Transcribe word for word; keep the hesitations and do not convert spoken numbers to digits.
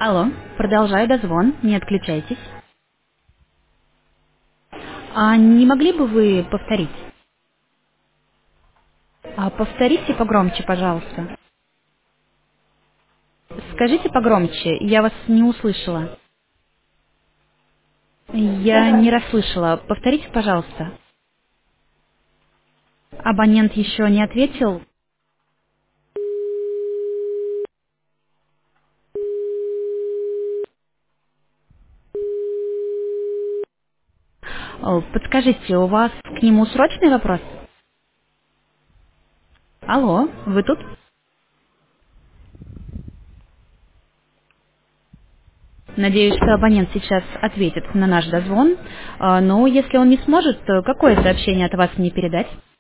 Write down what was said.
Алло, продолжаю дозвон, не отключайтесь. А не могли бы вы повторить? А повторите погромче, пожалуйста. Скажите погромче, я вас не услышала. Я не расслышала. Повторите, пожалуйста. Абонент еще не ответил. О, подскажите, у вас к нему срочный вопрос? Алло, вы тут? Надеюсь, что абонент сейчас ответит на наш дозвон. А, Но если он не сможет, то какое сообщение от вас мне передать?